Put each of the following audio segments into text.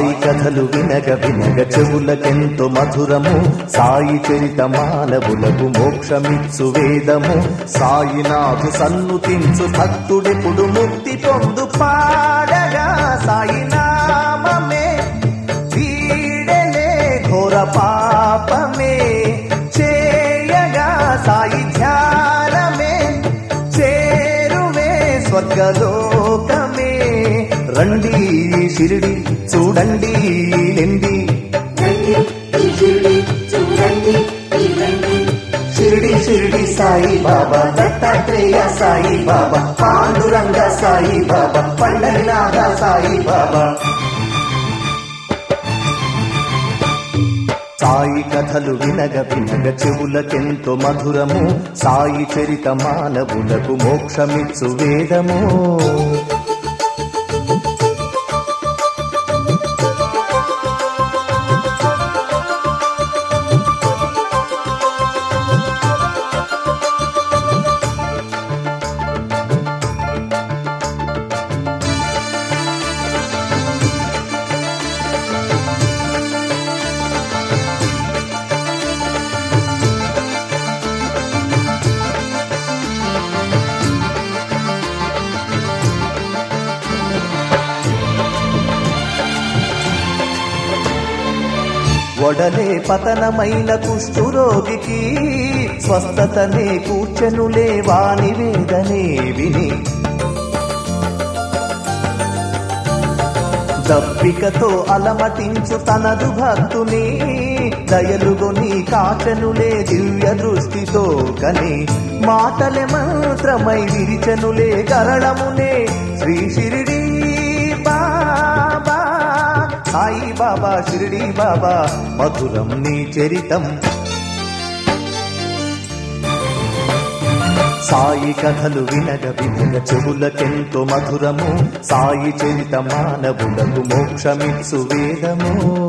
సాయి కథలు వినగ వినగ చెవులకెంతో మధురము, సాయి చరిత మానవులకు మోక్షమిచ్చు వేదము. సాయినాథు సన్నుతించు భక్తుడెప్పుడు ముక్తి పొందు పాడగా, సాయి నామమే వీడలే ఘోర పాపమే చేయగా, సాయి ధ్యానమే చేరువే స్వర్గలోకమే. రండి షిరిడి చూడండి లెండి, షిరిడి షిరిడి సాయి బాబా, దత్తాత్రేయ సాయి బాబా, పాండురంగ సాయి బాబా, పండరినాథ సాయి బాబా. సాయి కథలు వినగ వినగ చెవులకెంతో మధురము, సాయి చరిత మానవులకు మోక్షమిచ్చు వేదము. వడలే పతనమైన కుష్ఠురోగికి స్వస్థతనే కూర్చనులే వాని వేదనే విని, దప్పికతో అలమటించు తనదు భక్తుని దయలుగొని కాచనులే దివ్య దృష్టితో కని, మాటలే మంత్రమై విరిచనులే గరళమునే శ్రీ షిరిడి బాబా. సాయి బాబా షిరిడి బాబా మధురం నీ చరితం. సాయి కథలు వినగ వినగ చెవులకెంతో మధురము, సాయి చరిత మానవులకు మోక్షమిచ్చు వేదము.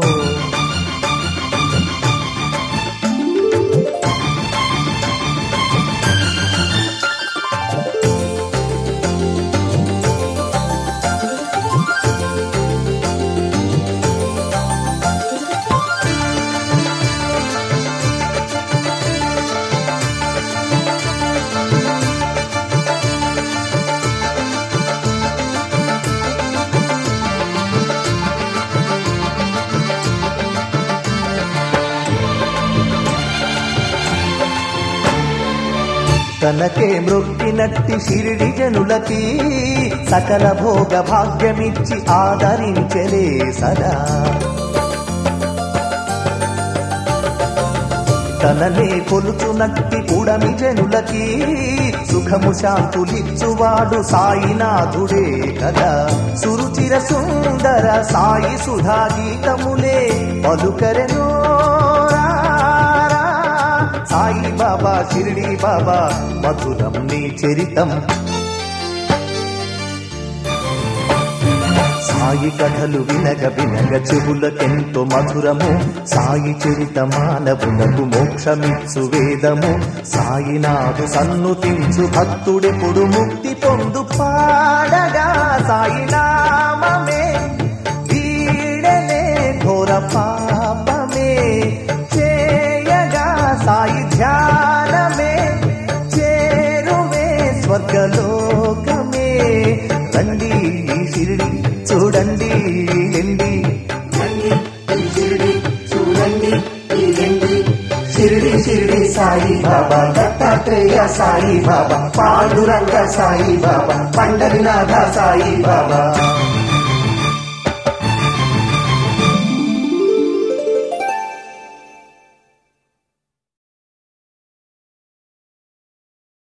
తనకే మృక్కినట్టి షిరిడి జనులకి సకల భోగ భాగ్యమిచ్చి ఆదరించలే సదా. తననే కొలుచునట్టి పుడమి జనులకి సుఖము శాంతులిచ్చువాడు సాయినాథుడే కదా. సురుచిర సుందర సాయి సుధా గీతములే పలుకరెనో సాయి బాబా షిరిడి బాబా మధురం నీ చరితం. సాయి కథలు వినగ వినగ చెవులకెంతో మధురము, సాయి చరిత మానవులకు మోక్షమిచ్చు వేదము. సాయినాథు సన్నుతించు భక్తుడెప్పుడు ముక్తి పొందు పాడగా, సాయి నామమే వీడలే ఘోర పాపమే చేయగా, సాయి ధ్యానమే చేరువే స్వర్గలోకమే. రండి షిరిడి చూడండి లెండి, షిరిడి షిరిడి సాయి బాబా, దత్తాత్రేయ సాయి బాబా, పాండురంగ సాయి బాబా, పండరినాథ సాయి బాబా.